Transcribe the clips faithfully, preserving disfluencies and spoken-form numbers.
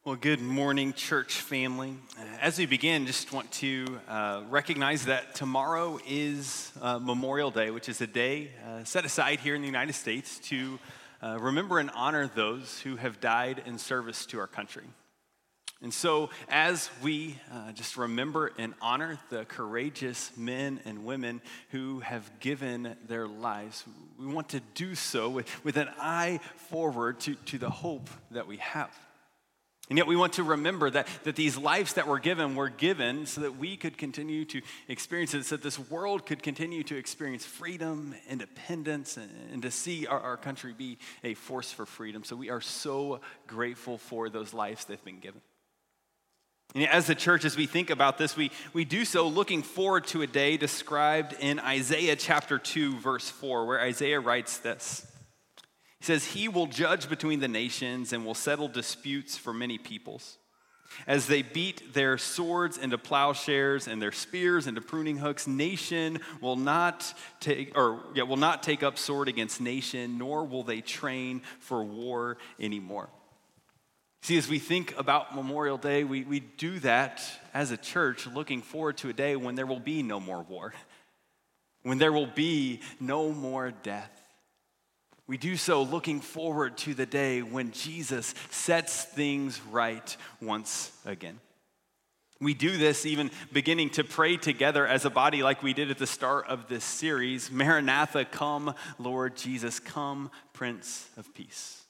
Well, good morning, church family. Uh, As we begin, just want to uh, recognize that tomorrow is uh, Memorial Day, which is a day uh, set aside here in the United States to uh, remember and honor those who have died in service to our country. And so as we uh, just remember and honor the courageous men and women who have given their lives, we want to do so with, with an eye forward to, to the hope that we have. And yet we want to remember that, that these lives that were given were given so that we could continue to experience it, so that this world could continue to experience freedom, independence, and, and to see our, our country be a force for freedom. So we are so grateful for those lives that have been given. And as a church, as we think about this, we, we do so looking forward to a day described in Isaiah chapter two, verse four, where Isaiah writes this. He says, "He will judge between the nations and will settle disputes for many peoples. As they beat their swords into plowshares and their spears into pruning hooks, nation will not take or yeah, will not take up sword against nation, nor will they train for war anymore." See, as we think about Memorial Day, we, we do that as a church, looking forward to a day when there will be no more war, when there will be no more death. We do so looking forward to the day when Jesus sets things right once again. We do this even beginning to pray together as a body like we did at the start of this series. Maranatha, come, Lord Jesus, come, Prince of Peace.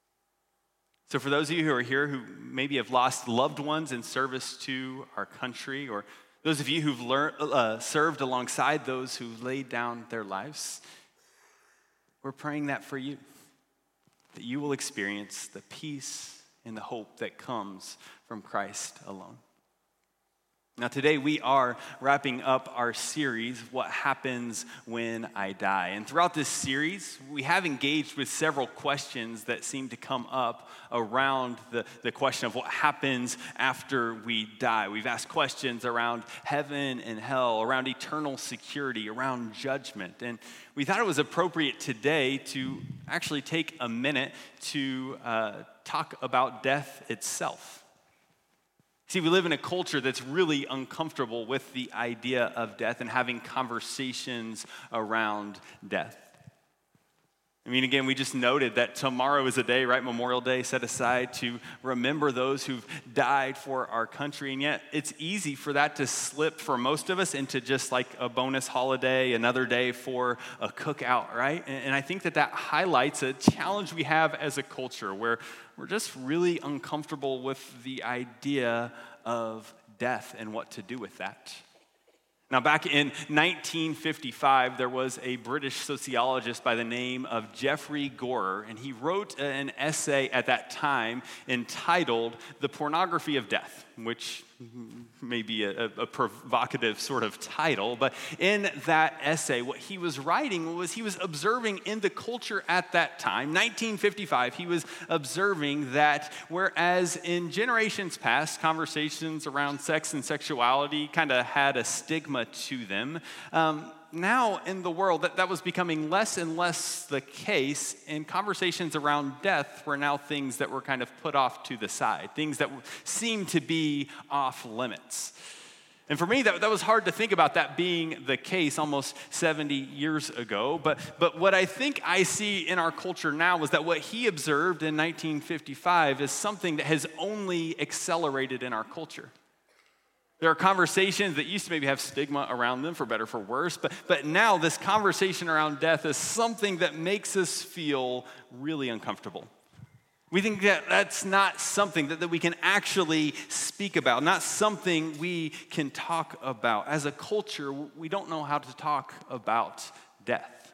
So for those of you who are here who maybe have lost loved ones in service to our country, or those of you who've learned, uh, served alongside those who laid down their lives, we're praying that for you, that you will experience the peace and the hope that comes from Christ alone. Now today we are wrapping up our series, What Happens When I Die? And throughout this series, we have engaged with several questions that seem to come up around the, the question of what happens after we die. We've asked questions around heaven and hell, around eternal security, around judgment. And we thought it was appropriate today to actually take a minute to uh, talk about death itself. See, we live in a culture that's really uncomfortable with the idea of death and having conversations around death. I mean, again, we just noted that tomorrow is a day, right, Memorial Day, set aside to remember those who've died for our country. And yet it's easy for that to slip for most of us into just like a bonus holiday, another day for a cookout, right? And I think that that highlights a challenge we have as a culture where we're just really uncomfortable with the idea of death and what to do with that. Now, back in nineteen fifty-five, there was a British sociologist by the name of Geoffrey Gorer, and he wrote an essay at that time entitled "The Pornography of Death," which may be a, a provocative sort of title, but in that essay, what he was writing was he was observing in the culture at that time, nineteen fifty-five, he was observing that whereas in generations past, conversations around sex and sexuality kind of had a stigma to them, um, now in the world, that, that was becoming less and less the case, and conversations around death were now things that were kind of put off to the side, things that seemed to be off limits. And for me, that, that was hard to think about that being the case almost seventy years ago. But, but what I think I see in our culture now is that what he observed in nineteen fifty-five is something that has only accelerated in our culture. There are conversations that used to maybe have stigma around them, for better or for worse, but, but now this conversation around death is something that makes us feel really uncomfortable. We think that that's not something that, that we can actually speak about, not something we can talk about. As a culture, we don't know how to talk about death.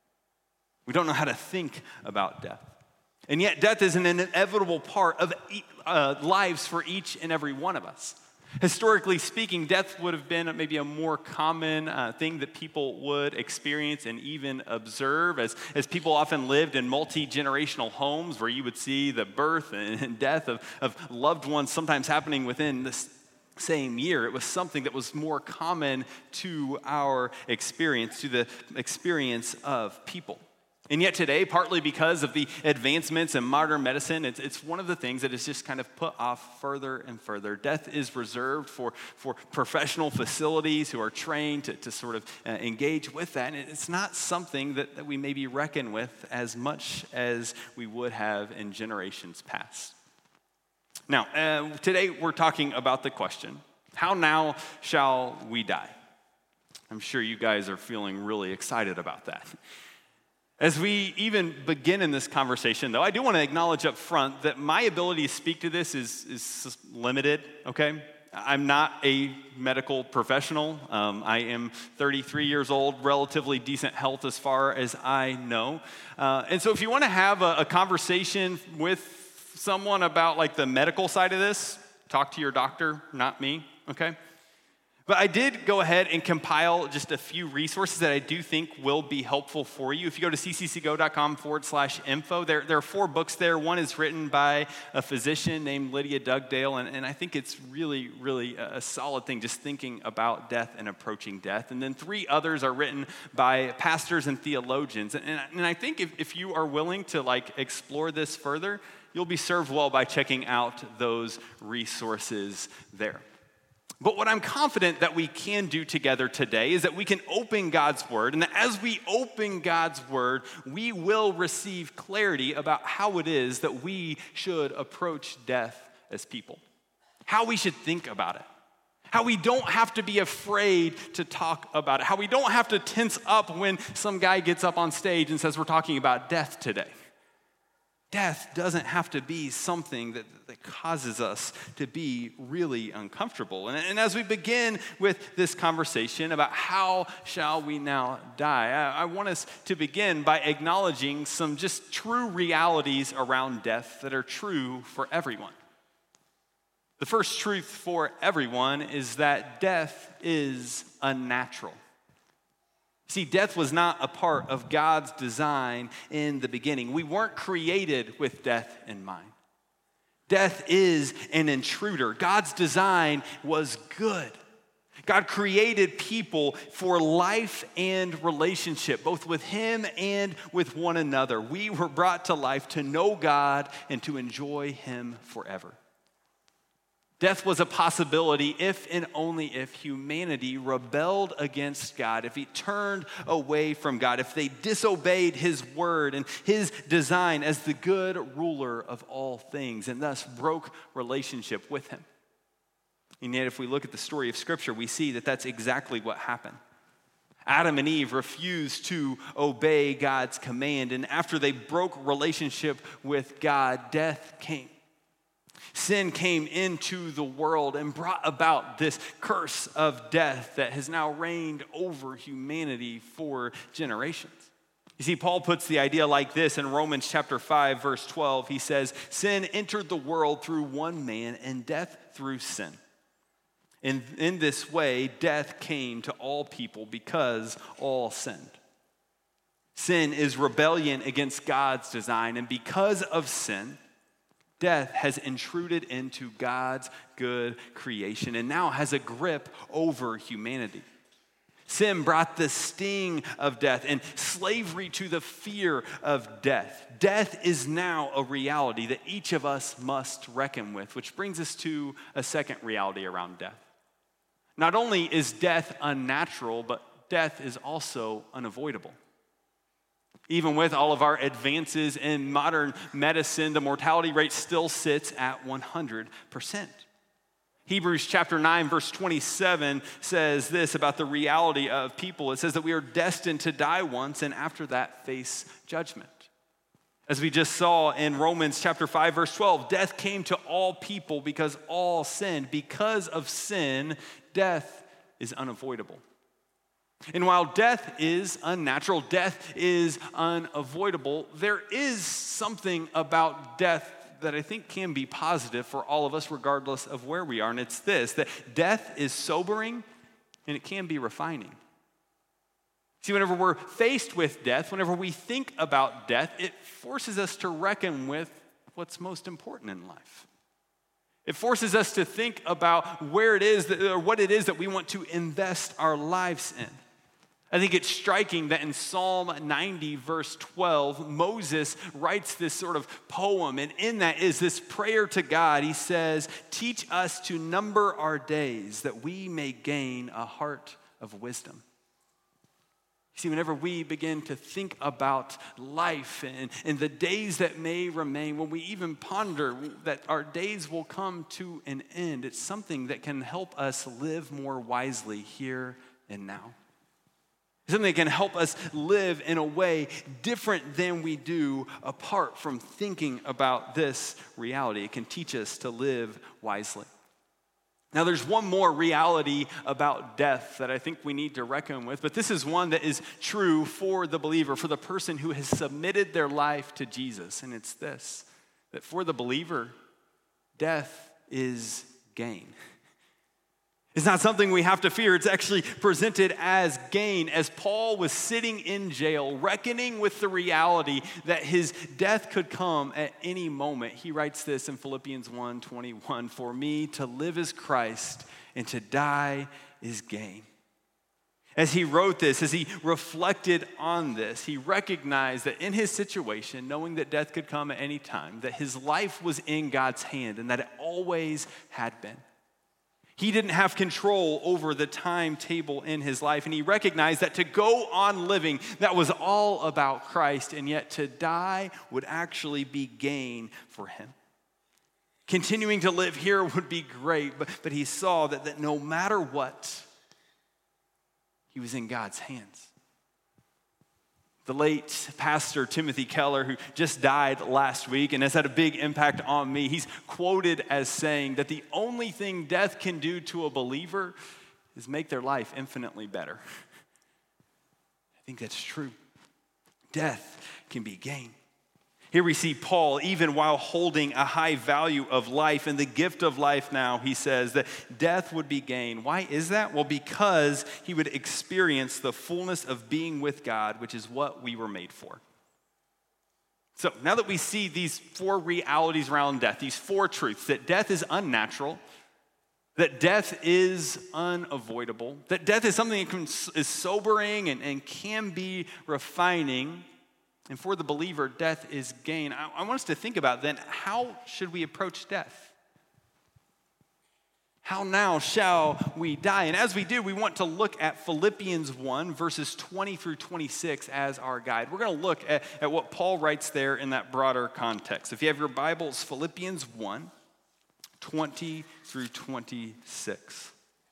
We don't know how to think about death. And yet death is an inevitable part of uh, lives for each and every one of us. Historically speaking, death would have been maybe a more common uh, thing that people would experience and even observe, as, as people often lived in multi-generational homes where you would see the birth and death of, of loved ones sometimes happening within this same year. It was something that was more common to our experience, to the experience of people. And yet today, partly because of the advancements in modern medicine, it's, it's one of the things that is just kind of put off further and further. Death is reserved for, for professional facilities who are trained to, to sort of uh, engage with that. And it's not something that, that we maybe reckon with as much as we would have in generations past. Now, uh, today we're talking about the question, how now shall we die? I'm sure you guys are feeling really excited about that. As we even begin in this conversation, though, I do want to acknowledge up front that my ability to speak to this is, is limited, okay? I'm not a medical professional. Um, I am thirty-three years old, relatively decent health as far as I know. Uh, and so if you want to have a, a conversation with someone about like the medical side of this, talk to your doctor, not me, okay? But I did go ahead and compile just a few resources that I do think will be helpful for you. If you go to cccgo.com forward slash info, there, there are four books there. One is written by a physician named Lydia Dugdale, and, and I think it's really, really a, a solid thing just thinking about death and approaching death. And then three others are written by pastors and theologians. And, and, and I think if, if you are willing to like explore this further, you'll be served well by checking out those resources there. But what I'm confident that we can do together today is that we can open God's word, and that as we open God's word, we will receive clarity about how it is that we should approach death as people, how we should think about it, how we don't have to be afraid to talk about it, how we don't have to tense up when some guy gets up on stage and says we're talking about death today. Death doesn't have to be something that, that causes us to be really uncomfortable. And, and as we begin with this conversation about how shall we now die, I, I want us to begin by acknowledging some just true realities around death that are true for everyone. The first truth for everyone is that death is unnatural. See, death was not a part of God's design in the beginning. We weren't created with death in mind. Death is an intruder. God's design was good. God created people for life and relationship, both with Him and with one another. We were brought to life to know God and to enjoy Him forever. Death was a possibility if and only if humanity rebelled against God, if he turned away from God, if they disobeyed his word and his design as the good ruler of all things, and thus broke relationship with him. And yet, if we look at the story of Scripture, we see that that's exactly what happened. Adam and Eve refused to obey God's command, and after they broke relationship with God, death came. Sin came into the world and brought about this curse of death that has now reigned over humanity for generations. You see, Paul puts the idea like this in Romans chapter five, verse twelve. He says, sin entered the world through one man and death through sin. And in this way, death came to all people because all sinned. Sin is rebellion against God's design, and because of sin, death has intruded into God's good creation and now has a grip over humanity. Sin brought the sting of death and slavery to the fear of death. Death is now a reality that each of us must reckon with, which brings us to a second reality around death. Not only is death unnatural, but death is also unavoidable. Even with all of our advances in modern medicine, the mortality rate still sits at one hundred percent. Hebrews chapter nine, verse twenty-seven says this about the reality of people. It says that we are destined to die once and after that face judgment. As we just saw in Romans chapter five, verse twelve, death came to all people because all sinned. Because of sin, death is unavoidable. And while death is unnatural, death is unavoidable, there is something about death that I think can be positive for all of us regardless of where we are. And it's this, that death is sobering and it can be refining. See, whenever we're faced with death, whenever we think about death, it forces us to reckon with what's most important in life. It forces us to think about where it is that, or what it is that we want to invest our lives in. I think it's striking that in Psalm ninety, verse twelve, Moses writes this sort of poem, and in that is this prayer to God. He says, "Teach us to number our days that we may gain a heart of wisdom." You see, whenever we begin to think about life and, and the days that may remain, when we even ponder that our days will come to an end, it's something that can help us live more wisely here and now. Something that can help us live in a way different than we do apart from thinking about this reality. It can teach us to live wisely. Now, there's one more reality about death that I think we need to reckon with, but this is one that is true for the believer, for the person who has submitted their life to Jesus, and it's this, that for the believer, death is gain. It's not something we have to fear. It's actually presented as gain. As Paul was sitting in jail, reckoning with the reality that his death could come at any moment, he writes this in Philippians one twenty-one, "For me to live is Christ, and to die is gain." As he wrote this, as he reflected on this, he recognized that in his situation, knowing that death could come at any time, that his life was in God's hand and that it always had been. He didn't have control over the timetable in his life, and he recognized that to go on living, that was all about Christ, and yet to die would actually be gain for him. Continuing to live here would be great, but, but he saw that, that no matter what, he was in God's hands. The late pastor Timothy Keller, who just died last week and has had a big impact on me, he's quoted as saying that the only thing death can do to a believer is make their life infinitely better. I think that's true. Death can be gain. Here we see Paul, even while holding a high value of life and the gift of life now, he says that death would be gain. Why is that? Well, because he would experience the fullness of being with God, which is what we were made for. So now that we see these four realities around death, these four truths, that death is unnatural, that death is unavoidable, that death is something that can, is sobering and, and can be refining, and for the believer, death is gain. I, I want us to think about then, how should we approach death? How now shall we die? And as we do, we want to look at Philippians one, verses twenty through twenty-six as our guide. We're going to look at, at what Paul writes there in that broader context. If you have your Bibles, Philippians one, twenty through twenty-six.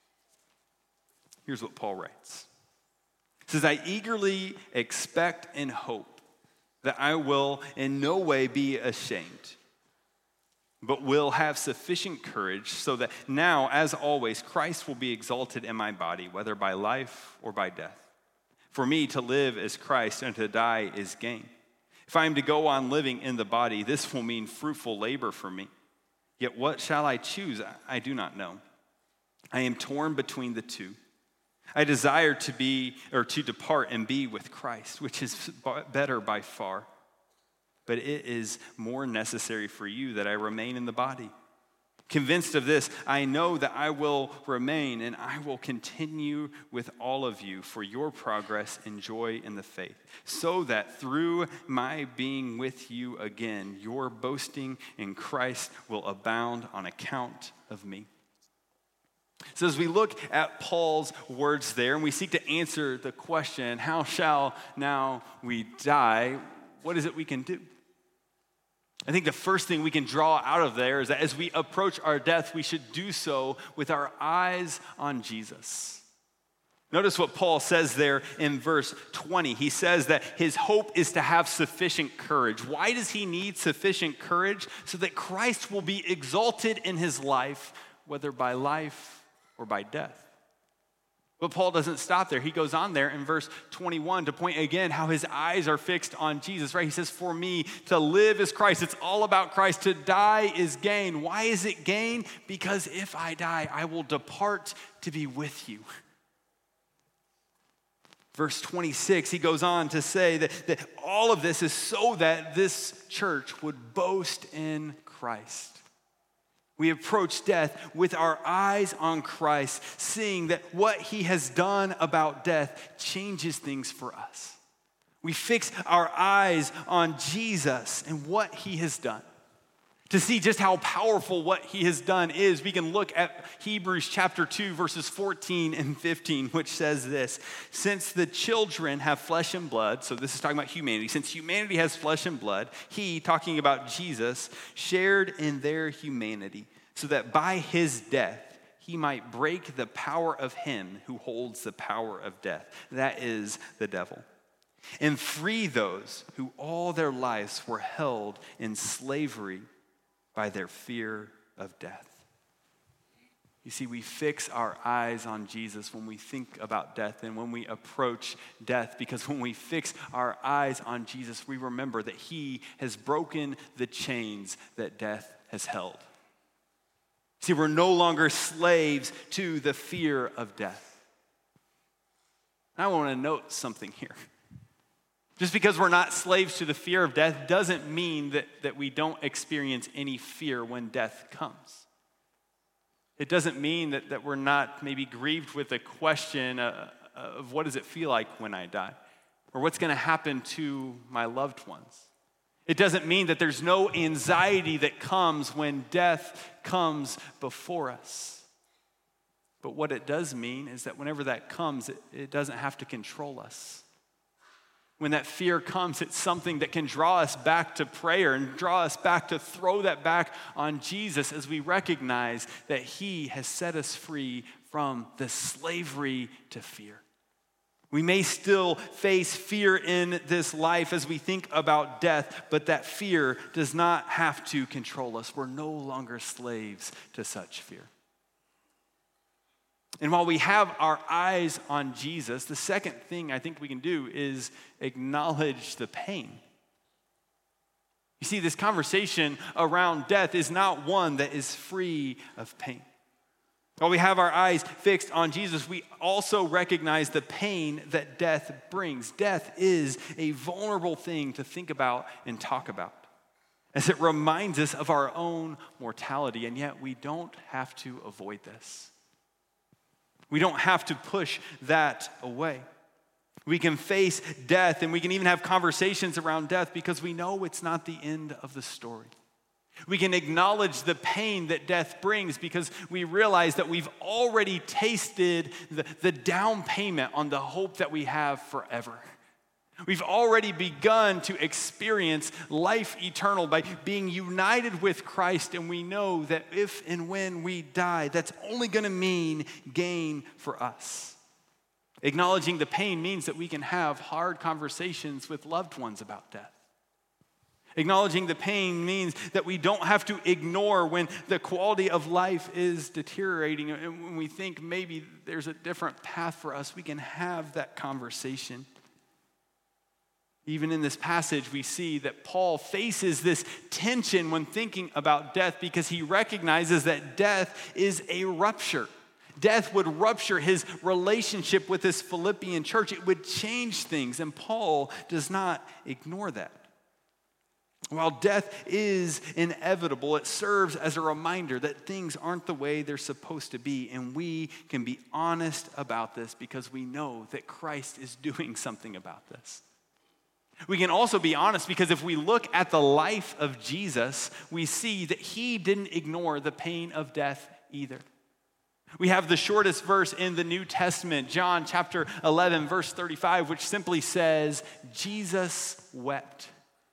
Here's what Paul writes. He says, "I eagerly expect and hope that I will in no way be ashamed, but will have sufficient courage so that now, as always, Christ will be exalted in my body, whether by life or by death. For me to live is Christ, and to die is gain. If I am to go on living in the body, this will mean fruitful labor for me. Yet what shall I choose? I do not know. I am torn between the two. I desire to be, or to depart and be with Christ, which is better by far. But it is more necessary for you that I remain in the body. Convinced of this, I know that I will remain and I will continue with all of you for your progress and joy in the faith, so that through my being with you again, your boasting in Christ will abound on account of me." So as we look at Paul's words there and we seek to answer the question, how shall now we die? What is it we can do? I think the first thing we can draw out of there is that as we approach our death, we should do so with our eyes on Jesus. Notice what Paul says there in verse twenty. He says that his hope is to have sufficient courage. Why does he need sufficient courage? So that Christ will be exalted in his life, whether by life or by death. But Paul doesn't stop there. He goes on there in verse twenty-one to point again how his eyes are fixed on Jesus, right? He says, "For me to live is Christ." It's all about Christ. To die is gain. Why is it gain? Because if I die, I will depart to be with you. Verse twenty-six, he goes on to say that, that all of this is so that this church would boast in Christ. We approach death with our eyes on Christ, seeing that what he has done about death changes things for us. We fix our eyes on Jesus and what he has done. To see just how powerful what he has done is, we can look at Hebrews chapter two, verses fourteen and fifteen, which says this: since the children have flesh and blood, so this is talking about humanity, since humanity has flesh and blood, he, talking about Jesus, shared in their humanity, so that by his death he might break the power of him who holds the power of death, that is, the devil, and free those who all their lives were held in slavery by their fear of death. You see, we fix our eyes on Jesus when we think about death and when we approach death, because when we fix our eyes on Jesus, we remember that he has broken the chains that death has held. See, we're no longer slaves to the fear of death. I want to note something here. Just because we're not slaves to the fear of death doesn't mean that, that we don't experience any fear when death comes. It doesn't mean that, that we're not maybe grieved with a question uh, of what does it feel like when I die? Or what's going to happen to my loved ones? It doesn't mean that there's no anxiety that comes when death comes before us. But what it does mean is that whenever that comes, it, it doesn't have to control us. When that fear comes, it's something that can draw us back to prayer and draw us back to throw that back on Jesus as we recognize that he has set us free from the slavery to fear. We may still face fear in this life as we think about death, but that fear does not have to control us. We're no longer slaves to such fear. And while we have our eyes on Jesus, the second thing I think we can do is acknowledge the pain. You see, this conversation around death is not one that is free of pain. While we have our eyes fixed on Jesus, we also recognize the pain that death brings. Death is a vulnerable thing to think about and talk about, as it reminds us of our own mortality, and yet we don't have to avoid this. We don't have to push that away. We can face death, and we can even have conversations around death because we know it's not the end of the story. We can acknowledge the pain that death brings because we realize that we've already tasted the, the down payment on the hope that we have forever. We've already begun to experience life eternal by being united with Christ, and we know that if and when we die, that's only going to mean gain for us. Acknowledging the pain means that we can have hard conversations with loved ones about death. Acknowledging the pain means that we don't have to ignore when the quality of life is deteriorating, and when we think maybe there's a different path for us, we can have that conversation. Even in this passage, we see that Paul faces this tension when thinking about death because he recognizes that death is a rupture. Death would rupture his relationship with this Philippian church. It would change things, and Paul does not ignore that. While death is inevitable, it serves as a reminder that things aren't the way they're supposed to be, and we can be honest about this because we know that Christ is doing something about this. We can also be honest because if we look at the life of Jesus, we see that he didn't ignore the pain of death either. We have the shortest verse in the New Testament, John chapter eleven, verse thirty-five, which simply says, Jesus wept.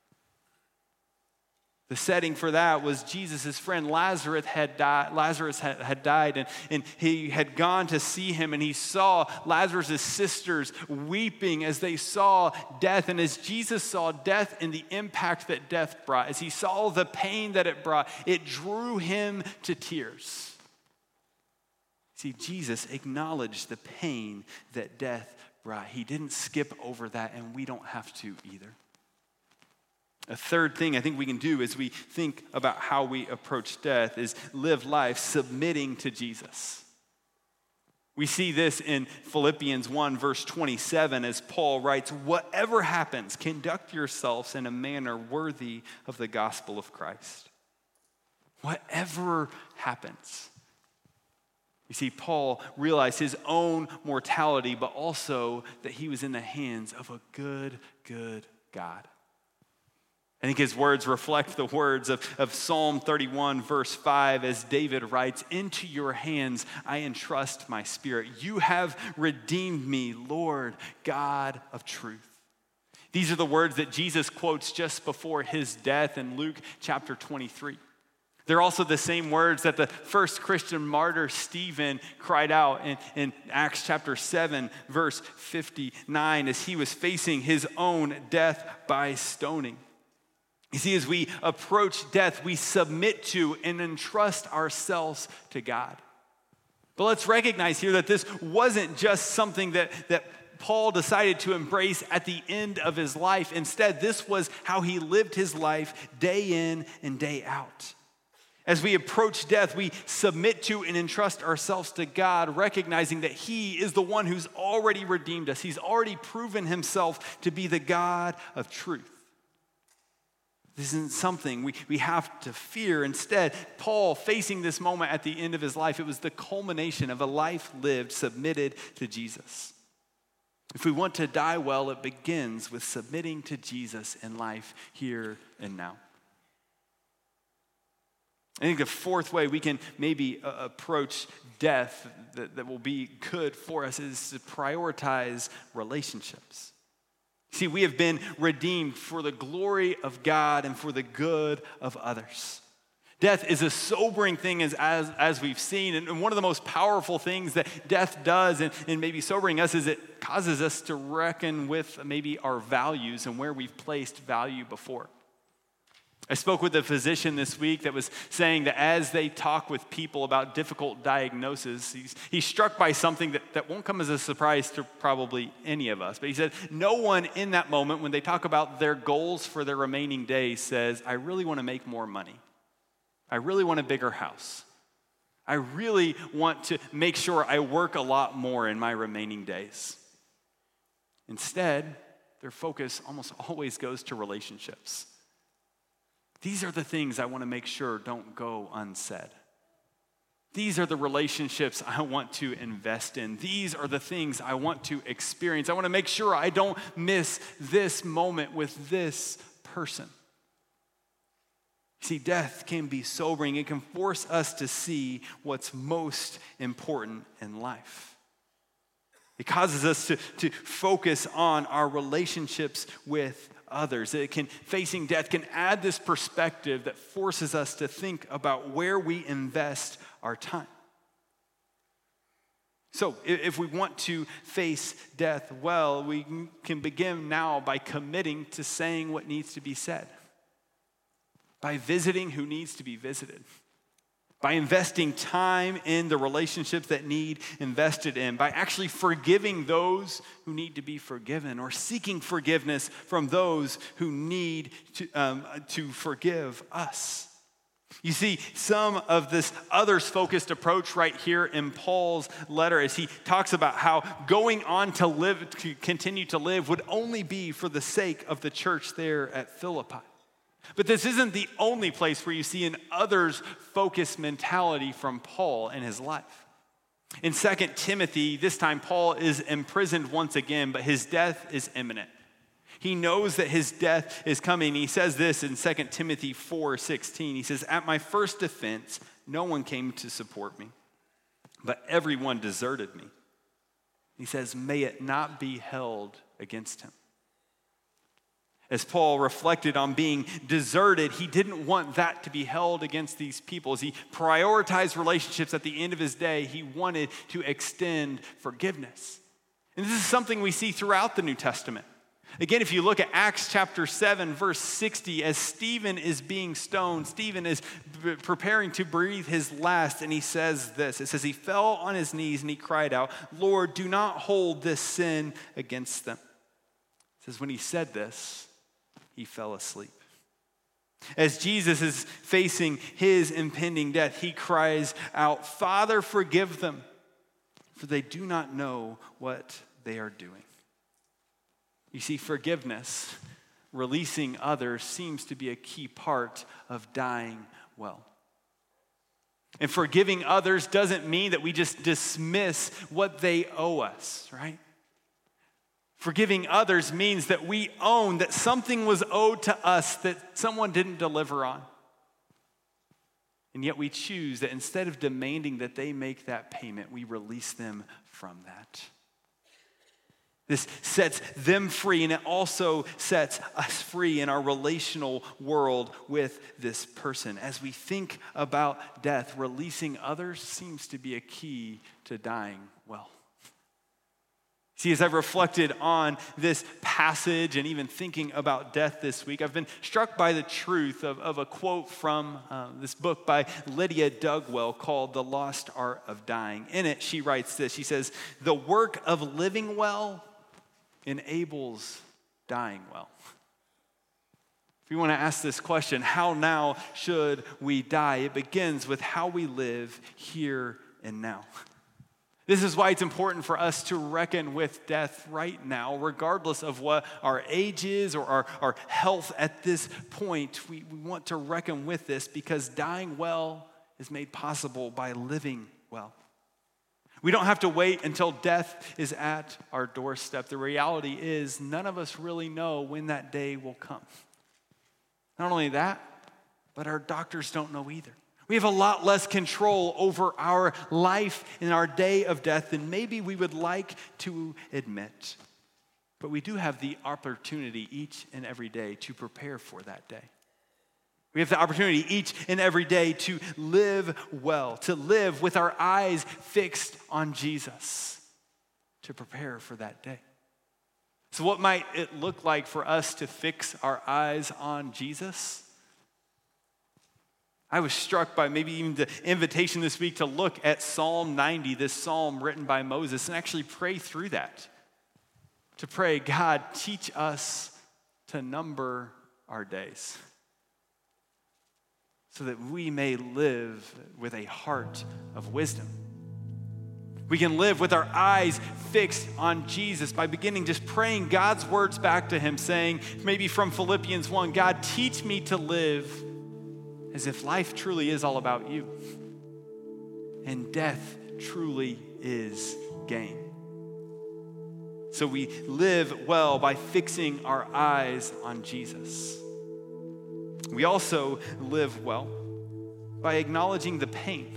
The setting for that was Jesus' friend Lazarus had died, Lazarus had, had died and, and he had gone to see him, and he saw Lazarus' sisters weeping as they saw death. And as Jesus saw death and the impact that death brought, as he saw the pain that it brought, it drew him to tears. See, Jesus acknowledged the pain that death brought. He didn't skip over that, and we don't have to either. A third thing I think we can do as we think about how we approach death is live life submitting to Jesus. We see this in Philippians one, verse twenty-seven, as Paul writes, "Whatever happens, conduct yourselves in a manner worthy of the gospel of Christ." Whatever happens. You see, Paul realized his own mortality, but also that he was in the hands of a good, good God. I think his words reflect the words of, of Psalm thirty-one, verse five, as David writes, "Into your hands I entrust my spirit. You have redeemed me, Lord, God of truth." These are the words that Jesus quotes just before his death in Luke chapter twenty-three. They're also the same words that the first Christian martyr Stephen cried out in, in Acts chapter seven, verse fifty-nine, as he was facing his own death by stoning. You see, as we approach death, we submit to and entrust ourselves to God. But let's recognize here that this wasn't just something that, that Paul decided to embrace at the end of his life. Instead, this was how he lived his life day in and day out. As we approach death, we submit to and entrust ourselves to God, recognizing that he is the one who's already redeemed us. He's already proven himself to be the God of truth. This isn't something we, we have to fear. Instead, Paul, facing this moment at the end of his life, it was the culmination of a life lived submitted to Jesus. If we want to die well, it begins with submitting to Jesus in life here and now. I think the fourth way we can maybe uh, approach death that, that will be good for us is to prioritize relationships. See, we have been redeemed for the glory of God and for the good of others. Death is a sobering thing as, as, as we've seen, and one of the most powerful things that death does and, and maybe sobering us is it causes us to reckon with maybe our values and where we've placed value before. I spoke with a physician this week that was saying that as they talk with people about difficult diagnoses, he's, he's struck by something that, that won't come as a surprise to probably any of us. But he said, no one in that moment, when they talk about their goals for their remaining days, says, I really want to make more money. I really want a bigger house. I really want to make sure I work a lot more in my remaining days. Instead, their focus almost always goes to relationships. These are the things I want to make sure don't go unsaid. These are the relationships I want to invest in. These are the things I want to experience. I want to make sure I don't miss this moment with this person. See, death can be sobering. It can force us to see what's most important in life. It causes us to, to focus on our relationships with others. It can, facing death can add this perspective that forces us to think about where we invest our time. So if we want to face death well, we can begin now by committing to saying what needs to be said, by visiting who needs to be visited, by investing time in the relationships that need invested in, by actually forgiving those who need to be forgiven, or seeking forgiveness from those who need to, um, to forgive us. You see, some of this others-focused approach right here in Paul's letter as he talks about how going on to live, to continue to live, would only be for the sake of the church there at Philippi. But this isn't the only place where you see an others-focused mentality from Paul in his life. In Second Timothy, this time Paul is imprisoned once again, but his death is imminent. He knows that his death is coming. He says this in Second Timothy four sixteen. He says, "At my first defense, no one came to support me, but everyone deserted me." He says, "May it not be held against him." As Paul reflected on being deserted, he didn't want that to be held against these people. As he prioritized relationships at the end of his day, he wanted to extend forgiveness. And this is something we see throughout the New Testament. Again, if you look at Acts chapter seven, verse sixty, as Stephen is being stoned, Stephen is b- preparing to breathe his last, and he says this. It says, he fell on his knees and he cried out, "Lord, do not hold this sin against them." It says, when he said this, he fell asleep. As Jesus is facing his impending death, he cries out, "Father, forgive them, for they do not know what they are doing." You see, forgiveness, releasing others, seems to be a key part of dying well. And forgiving others doesn't mean that we just dismiss what they owe us, right? Forgiving others means that we own that something was owed to us that someone didn't deliver on. And yet we choose that instead of demanding that they make that payment, we release them from that. This sets them free, and it also sets us free in our relational world with this person. As we think about death, releasing others seems to be a key to dying well. See, as I've reflected on this passage and even thinking about death this week, I've been struck by the truth of, of a quote from uh, this book by Lydia Dugwell called The Lost Art of Dying. In it, she writes this. She says, "The work of living well enables dying well." If we want to ask this question, how now should we die? It begins with how we live here and now. This is why it's important for us to reckon with death right now, regardless of what our age is or our, our health at this point. We, we want to reckon with this because dying well is made possible by living well. We don't have to wait until death is at our doorstep. The reality is none of us really know when that day will come. Not only that, but our doctors don't know either. We have a lot less control over our life and our day of death than maybe we would like to admit. But we do have the opportunity each and every day to prepare for that day. We have the opportunity each and every day to live well, to live with our eyes fixed on Jesus, to prepare for that day. So what might it look like for us to fix our eyes on Jesus? I was struck by maybe even the invitation this week to look at Psalm ninety, this psalm written by Moses, and actually pray through that. To pray, God, teach us to number our days, so that we may live with a heart of wisdom. We can live with our eyes fixed on Jesus by beginning just praying God's words back to him, saying, maybe from Philippians one, God, teach me to live as if life truly is all about you, and death truly is gain. So we live well by fixing our eyes on Jesus. We also live well by acknowledging the pain.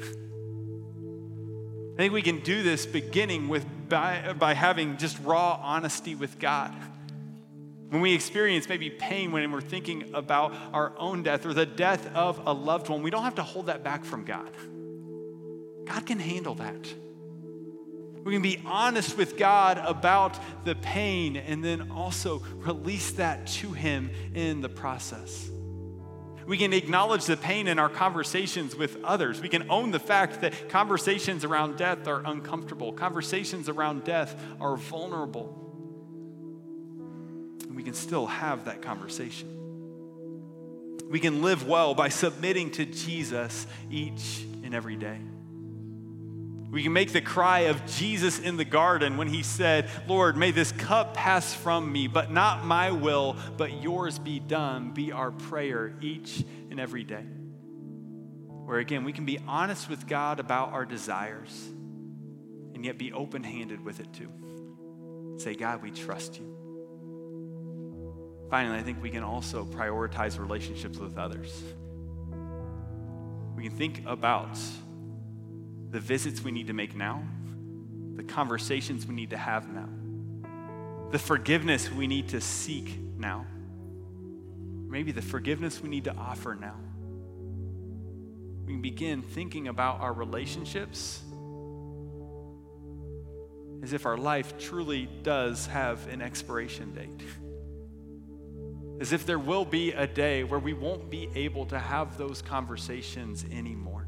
I think we can do this beginning with by, by having just raw honesty with God. When we experience maybe pain when we're thinking about our own death or the death of a loved one, we don't have to hold that back from God. God can handle that. We can be honest with God about the pain and then also release that to him in the process. We can acknowledge the pain in our conversations with others. We can own the fact that conversations around death are uncomfortable. Conversations around death are vulnerable. And we can still have that conversation. We can live well by submitting to Jesus each and every day. We can make the cry of Jesus in the garden when he said, Lord, may this cup pass from me, but not my will, but yours be done, be our prayer each and every day. Where again, we can be honest with God about our desires and yet be open-handed with it too. Say, God, we trust you. Finally, I think we can also prioritize relationships with others. We can think about the visits we need to make now, the conversations we need to have now, the forgiveness we need to seek now, maybe the forgiveness we need to offer now. We can begin thinking about our relationships as if our life truly does have an expiration date. As if there will be a day where we won't be able to have those conversations anymore.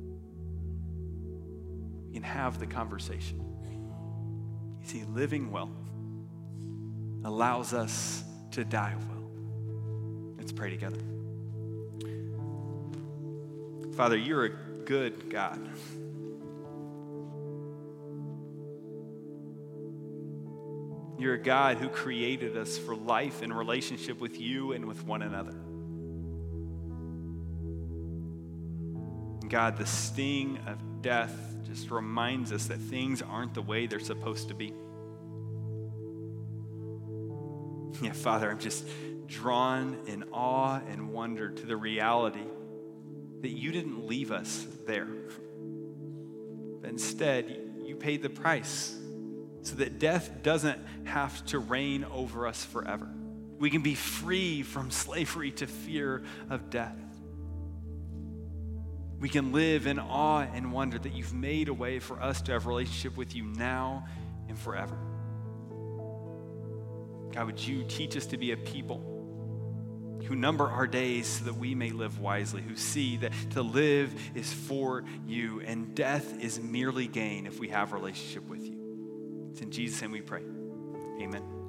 We can have the conversation. You see, living well allows us to die well. Let's pray together. Father, you're a good God. You're a God who created us for life in relationship with you and with one another. God, the sting of death just reminds us that things aren't the way they're supposed to be. Yeah, Father, I'm just drawn in awe and wonder to the reality that you didn't leave us there. But instead, you paid the price so that death doesn't have to reign over us forever. We can be free from slavery to fear of death. We can live in awe and wonder that you've made a way for us to have a relationship with you now and forever. God, would you teach us to be a people who number our days so that we may live wisely, who see that to live is for you and death is merely gain if we have a relationship with you. It's in Jesus' name we pray. Amen.